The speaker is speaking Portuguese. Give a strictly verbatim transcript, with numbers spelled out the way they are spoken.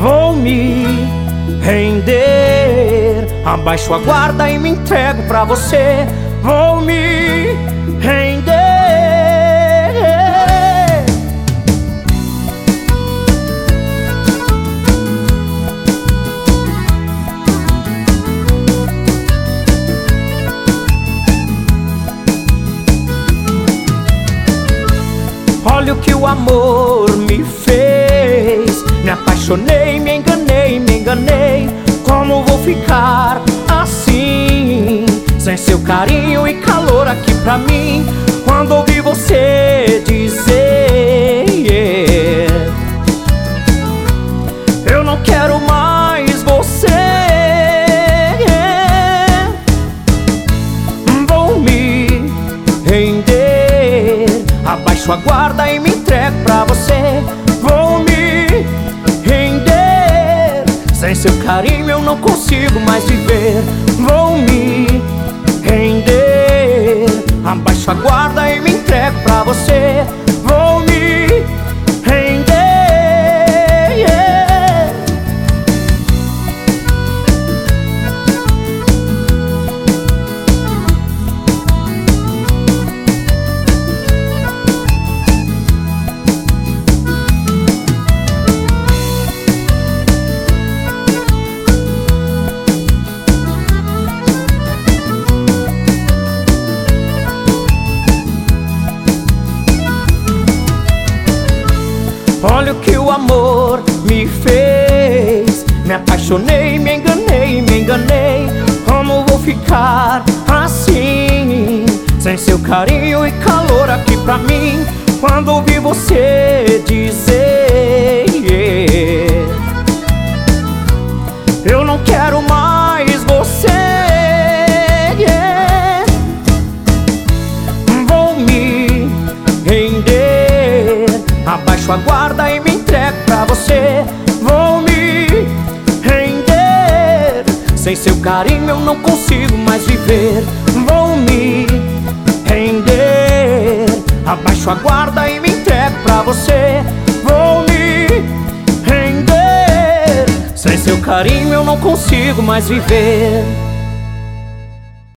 vou me render. Abaixo a guarda e me entrego pra você. Vou me render. Olha o que o amor me fez. Me apaixonei, me enganei, me enganei. Como vou ficar assim, sem seu carinho e calor aqui pra mim? Quando ouvi você dizer yeah, eu não quero mais você, yeah, vou me render. Abaixo a guarda e me entrego pra você. Vou me render. Sem seu carinho eu não consigo mais viver. Vou me render. Abaixo a guarda e me entrego pra você. Vou me render, yeah. Olha o que o amor me fez. Me apaixonei, me enganei, me enganei. Como vou ficar assim, sem seu carinho e calor aqui pra mim? Quando ouvi você dizer yeah, eu não quero mais você, yeah, vou me render. Abaixo a guarda e me entrego pra você. Vou me render. Sem seu carinho eu não consigo mais viver. Vou me render. Abaixo a guarda e me entrego pra você. Vou me render. Sem seu carinho eu não consigo mais viver.